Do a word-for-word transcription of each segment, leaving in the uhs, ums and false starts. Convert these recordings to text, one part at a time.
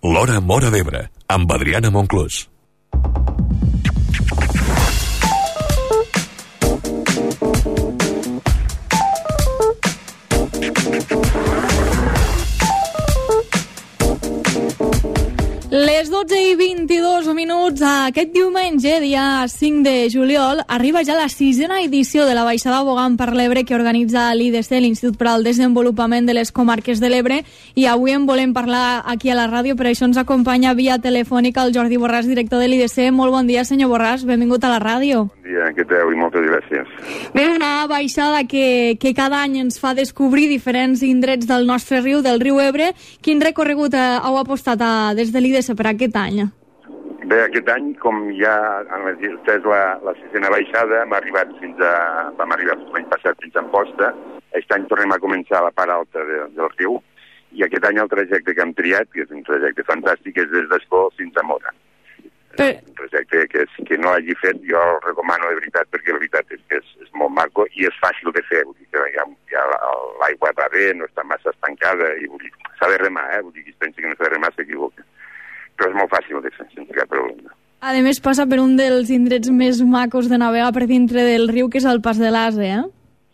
L'Hora Móra d'Ebre, amb Adriana Monclús. Les dotze i vint-i-dos minuts, aquest diumenge, dia cinc de juliol, arriba ja la sisena edició de la Baixada Bogant per l'Ebre que organitza l'I D C, l'Institut per al Desenvolupament de les Comarques de l'Ebre, i avui en volem parlar aquí a la ràdio. Per això ens acompanya via telefònica el Jordi Borràs, director de l'I D C. Molt bon dia, senyor Borràs, benvingut a la ràdio. Bon dia, què tal i moltes gràcies. Bé, una baixada que, que cada any ens fa descobrir diferents indrets del nostre riu, del riu Ebre. Quin recorregut eh, heu apostat a, des de l'I D C per aquest any? Bé, aquest any, com ja han dit, és la, la sisena baixada, hem arribat fins a, vam arribar l'any passat fins a Amposta. Aquest any tornem a començar a la part alta de, del riu, i aquest any el trajecte que hem triat, que és un trajecte fantàstic, és des d'Escó fins a Móra. Per... Un trajecte que, és, que no l'hagi fet, jo el recomano de veritat, perquè la veritat és que és, és molt maco i és fàcil de fer. Vull dir que ja, ja l'aigua va bé, no està massa estancada, i vull dir, s'ha de remar, eh? Vull dir, qui es pensi que no s'ha de remar s'equivoca. Però és molt fàcil de fer, sense cap problema. A més, passa per un dels indrets més macos de navegar per dintre del riu, que és el Pas de l'Ase, eh?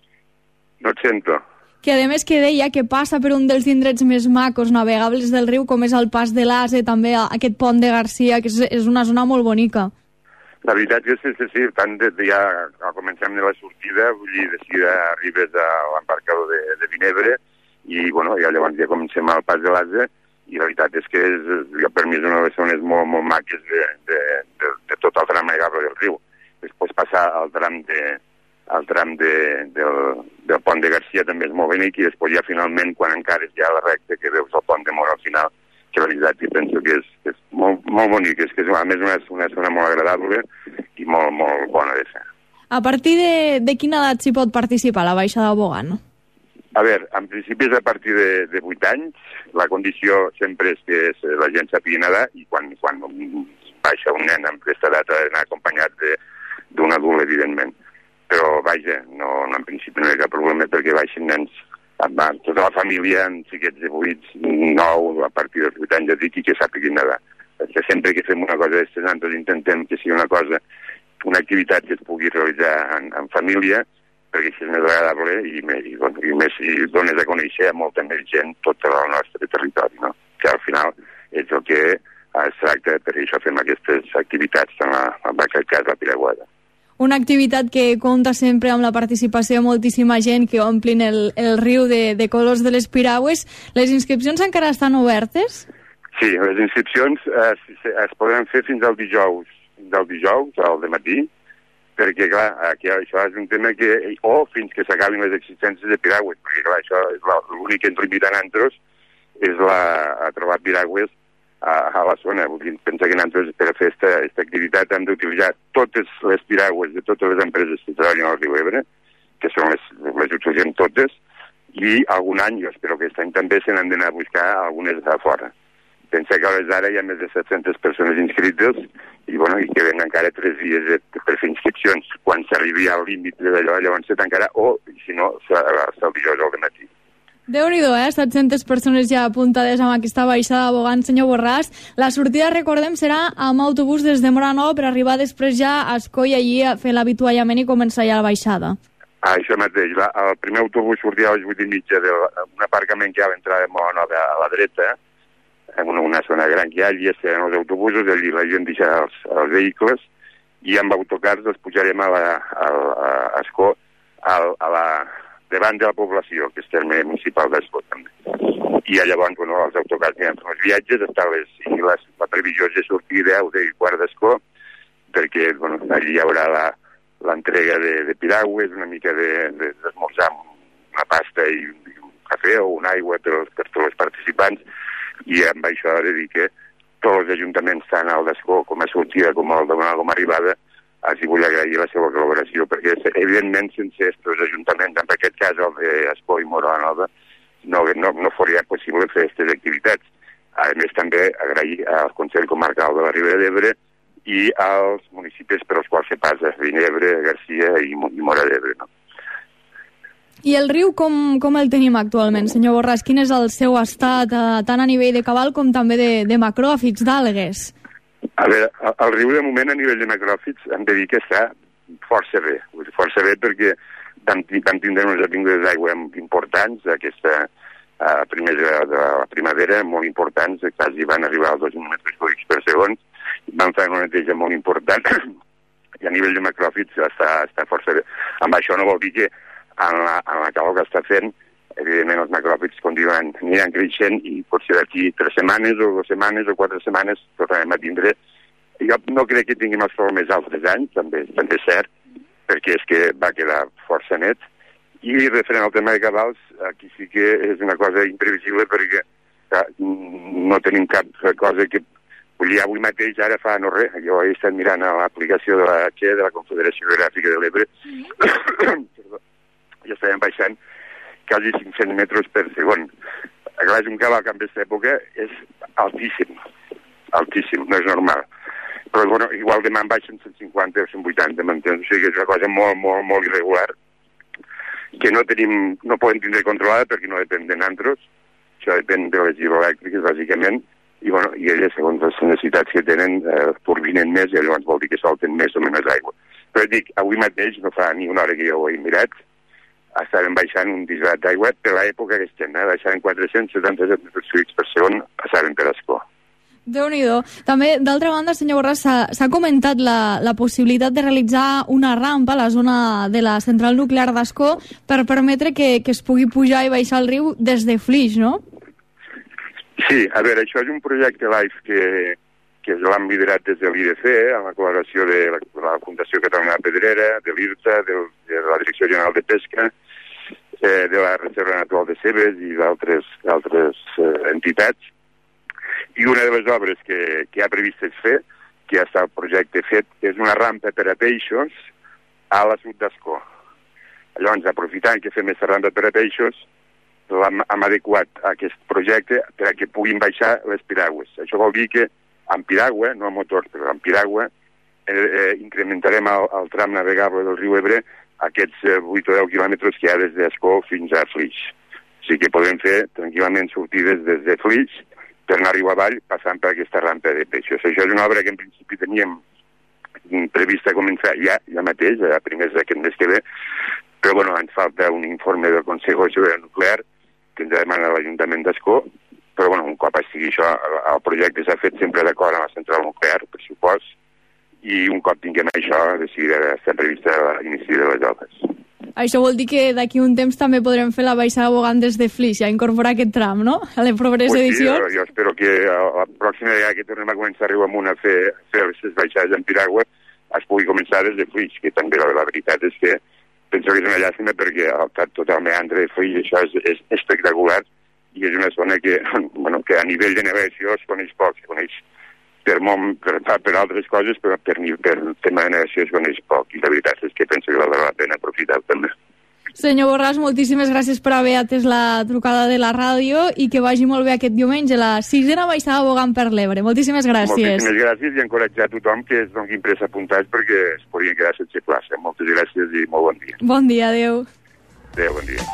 No et sento. Que a més que deia que passa per un dels indrets més macos navegables del riu, com és el Pas de l'Ase, també aquest pont de Garcia, que és, és una zona molt bonica. La veritat és que sí, sí, tant de, de ja comencem de la sortida, vull dir, de seguida arribes a l'embarcador de, de Vinebre, i bueno, ja llavors ja comencem al Pas de l'Ase, i la veritat és que és, per mi és una de les zones molt, molt maques de, de, de, de tot el tram navegable del riu. Després passar al tram, de, al tram de, del, del pont de Garcia també és molt bonic, i després ja finalment, quan encares ja la recta, que veus el pont de Móra al final, que la veritat jo penso que és, que és molt, molt bonic, és que és a més una, una zona molt agradable i molt, molt bona de fer. A partir de, de quina edat s'hi pot participar a la Baixada Bogant? A veure, en principi és a partir de, de vuit anys. La condició sempre és que és, la gent sàpiga nedar, i quan, quan baixa un nen amb aquesta edat ha d'anar acompanyat d'un adult, evidentment. Però, vaja, no, no, en principi no hi ha cap problema perquè baixen nens amb, amb tota la família, amb xiquets de vuit, nou, a partir dels vuit anys, i que sàpiguin nedar. Perquè sempre que fem una cosa d'aquestes, nosaltres intentem que sigui una cosa, una activitat que es pugui realitzar en, en família, perquè això és més agradable i, i, i més i dones a conèixer a molta més gent tot el nostre territori, no? Que al final és el que es tracta, per això fem aquestes activitats en, la, en aquest cas la Piraguada. Una activitat que compta sempre amb la participació de moltíssima gent que omplin el, el riu de, de colors de les piragües. Les inscripcions encara estan obertes? Sí, les inscripcions es, es poden fer fins al dijous, fins al dijous, al dematí, perquè, clar, aquí, això és un tema que... o fins que s'acabin les existències de piragües, perquè, clar, això és l'únic que ens limita a nosaltres és la, a trobar piragües a, a la zona. Vull dir, pensa que nosaltres per fer aquesta activitat hem d'utilitzar totes les piragües de totes les empreses que treballen al riu Ebre, que són les, les utilitzem totes, i algun any, jo espero que aquest any també, se n'han d'anar a buscar algunes a fora. Pensa que a hores d'ara hi ha més de set-centes persones inscrites i, bueno, i queden encara tres dies de, per fer inscripcions. Quan s'arribi al límit d'allò, llavors se tancarà, o, si no, el dijous al dematí. Déu-n'hi-do, eh? set-centes persones ja apuntades amb aquesta baixada Bogant, senyor Borràs. La sortida, recordem, serà amb autobús des de Móra Nova per arribar després ja a Escó i allí a fer l'avituallament i començar ja la baixada. Ah, això mateix. La, el primer autobús sortia a les vuit i mitja d'un aparcament que hi ha a l'entrada de Móra Nova a la dreta, en una, una zona gran que hi ha, allí estaran els autobusos, allí la gent deixarà els, els vehicles, i amb autocars els pujarem a la, a, a Escó, a, a la, davant de la població, que és terme municipal d'Escó, també. I llavors, bueno, els autocars aniran fent els viatges, estan les, i les, la previsió és de sortir deu, deu i quart d'Escó, perquè, bueno, allí hi haurà la, l'entrega de, de piragües, una mica d'esmorzar de, de, una pasta i, i un cafè o una aigua per, per tots els participants, i amb això he de dir que tots els ajuntaments, tant el d'Escó com a sortida com el de com a arribada, els vull agrair la seva col·laboració, perquè evidentment sense aquests ajuntaments, en aquest cas el d'Escó i Móra Nova, no, no, no faria possible fer aquestes activitats. A més, també agrair al Consell Comarcal de la Ribera d'Ebre i als municipis per als quals se passa, Vinebre, Garcia i, i Móra d'Ebre, no? I el riu com, com el tenim actualment, senyor Borràs? Quin és el seu estat, eh, tant a nivell de cabal com també de, de macròfits, d'algues? A veure, el, el riu de moment a nivell de macròfits hem de dir que està força bé, força bé perquè vam, vam tindre unes avingudes d'aigua importants aquesta uh, primera de la primavera, molt importants, quasi van arribar als dos mil metres cúbics per segon, van fer una neteja molt important i a nivell de macròfits està, està força bé. Amb això no vol dir que en la, en la calor que està fent, evidentment els macròfits continuen, aniran creixent i potser d'aquí tres setmanes o dues setmanes o quatre setmanes tornarem a tindre. Jo no crec que tinguem els problemes altres anys, també, també és cert, perquè és que va quedar força net. I referent al tema de cabals, aquí sí que és una cosa imprevisible perquè ja, no tenim cap cosa que... Vull dir, avui mateix, ara fa no res, jo he estat mirant a l'aplicació de la, de la Confederació Geogràfica de l'Ebre, mm. i estàvem baixant quasi cinc-cents metres per segon. Clar, és un cabal que en aquesta època és altíssim, altíssim, no és normal. Però, bueno, igual demà en baixen cent cinquanta o cent vuitanta, m'entens? O sigui que és una cosa molt, molt, molt irregular, que no tenim, no podem tindre controlada perquè no depèn de nosaltres, això depèn de les hidroelèctriques, bàsicament, i, bueno, i elles, segons les necessitats que tenen, eh, turbinen més i llavors vol dir que solten més o menys aigua. Però dic, avui mateix, no fa ni una hora que jo ho he mirat, estàvem baixant un disgrat d'aigua per l'època que estem, eh? Baixaven quatre-cents setanta-set metres cúbics per segon, passaven per Ascó. Déu-n'hi-do. També, d'altra banda, senyor Borràs, s'ha comentat la, la possibilitat de realitzar una rampa a la zona de la central nuclear d'Ascó per permetre que, que es pugui pujar i baixar el riu des de Flix, no? Sí, a veure, això és un projecte LIFE que, que l'han liderat des de l'I D C, amb la col·laboració de la, de la Fundació Catalana Pedrera, de l'I R T A, de, de la Direcció General de Pesca, eh, de la Reserva Natural de Cebes i d'altres eh, entitats. I una de les obres que, que ha previst fer, que ja està el projecte fet, és una rampa per a peixos a la sud d'Ascó. Llavors, aprofitant que fem aquesta rampa per a peixos, hem, hem adequat aquest projecte per a que puguin baixar les piragües. Això vol dir que amb piragua, no amb motors, però amb piragua, eh, eh, incrementarem el, el tram navegable del riu Ebre aquests eh, vuit o deu quilòmetres que hi ha des d'Ascó fins a Flix. O sigui que podem fer tranquil·lament sortides des de Flix per anar a riu avall passant per aquesta rampa de peixos. Això és una obra que en principi teníem prevista començar ja, ja mateix, a primers d'aquest mes que ve, però bueno, ens falta un informe del Consejo de Seguridad Nuclear que ens demana l'Ajuntament d'Ascó, però bueno, un cop estigui això, el projecte s'ha fet sempre d'acord amb la central nuclear, per supost, i un cop tinguem això, de seguida està prevista l'inici de les obres. Això vol dir que d'aquí un temps també podrem fer la baixada bogant des de Flix, ja incorporar aquest tram, no?, a les properes pues edicions. Sí, jo, jo espero que la pròxima vegada que tornem a començar a riu amunt a fer, fer les baixades en piragua es pugui començar des de Flix, que també la, la veritat és que penso que és una llàstima perquè el tot el meandre de Flix, això és, és espectacular i és una zona que, bueno, que a nivell de navegació es coneix poc, es coneix per, món, per, per altres coses, però per, per tema de navegació es coneix poc i la veritat és que penso que valdrà la pena aprofitar també. Senyor Borràs, moltíssimes gràcies per haver atès la trucada de la ràdio i que vagi molt bé aquest diumenge, la sisena baixada bogant per l'Ebre. Moltíssimes gràcies. Moltíssimes gràcies i encoratjar a tothom que es doni pressa a apuntar perquè es podrien quedar sense plaça. Moltes gràcies i molt bon dia. Bon dia, adeu. Adeu, bon dia.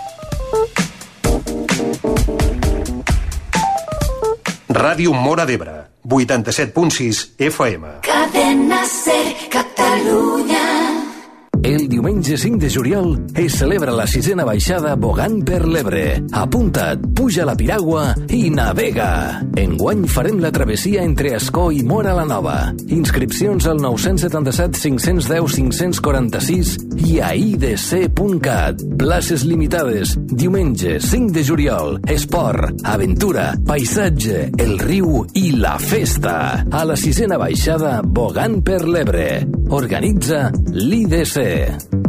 Ràdio Móra d'Ebre, vuitanta-set punt sis F M. Cadena Ser, Catalunya. El diumenge cinc de juliol es celebra la sisena baixada bogant per l'Ebre. Apunta't, puja a la piragua i navega. Enguany farem la travessia entre Ascó i Móra la Nova. Inscripcions al nou set set cinc un zero cinc quatre sis i a i d c punt cat. Places limitades. Diumenge cinc de juliol. Esport, aventura, paisatge, el riu i la festa. A la sisena baixada bogant per l'Ebre. Organitza l'I D C.